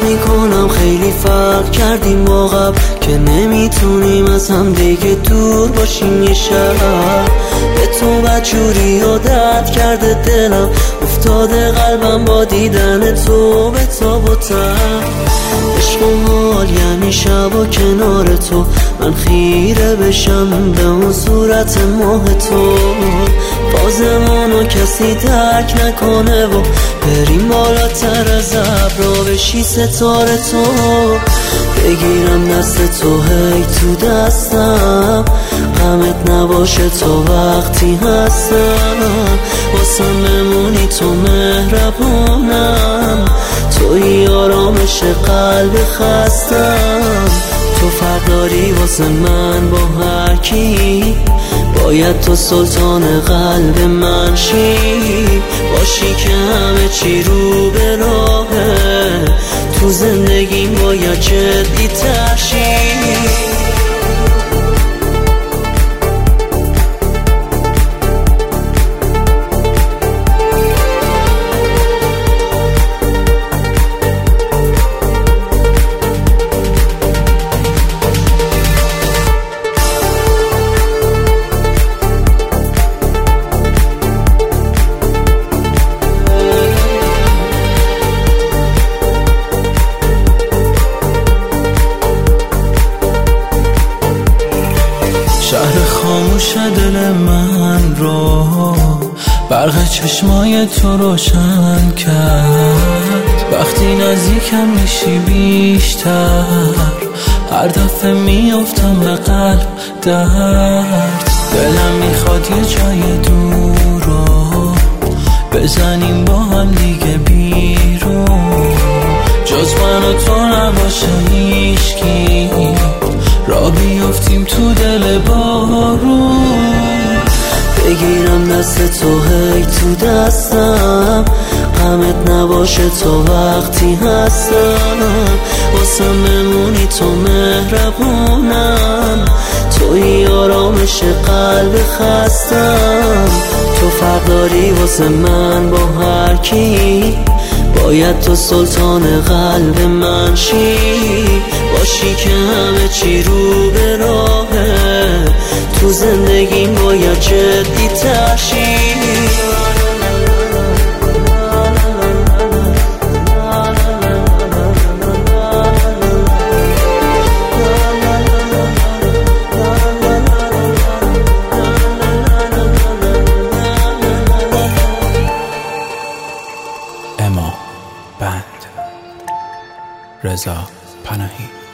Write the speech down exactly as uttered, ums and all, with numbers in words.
میکنم خیلی فرق کردیم با قبل که نمیتونیم از هم دیگه دور باشیم یه شب. به تو بدجوری عادت کرده دلم، افتاده قلبم با دیدن تو به تاب و تب. عشق و حال یعنی شب و کنار تو، من خیره بشم به اون صورت ماه تو. فازمانو کسی درک نکنه و بریم بالاتر از ابرا بشی ستاره تو. بگیرم دست تو هی تو دستم، غمت نباشه تا وقتی هستم. واسم بمونی تو مهربونم، توی آرامش قلب خستم. تو فرق داری واسه من با هر کی، باید تو سلطان قلب من شی. باشی که همه چی رو به راهه، تو زندگیم باید جدی تر شی. شهر خاموش دل من رو برق چشمای تو روشن کرد. وقتی نزدیکم میشی بیشتر، هر دفعه میافتم به قلب درد. دلم میخواد یه جای دور رو بزنیم با هم دیگه بیرون، جز من و تو نباشه هیچکی، را بیافتیم تو دل بارون. بگیرم دست تو هی تو دستم، غمت نباشه تا وقتی هستم. واسم بمونی تو مهربونم، توی آرامش قلب خستم. تو فرق داری واسه من با هر کی، باید تو سلطان قلب من شی. باشی که همه چی رو به راهه، تو زندگیم باید جدی تر شی. اما بند رضا پناهی.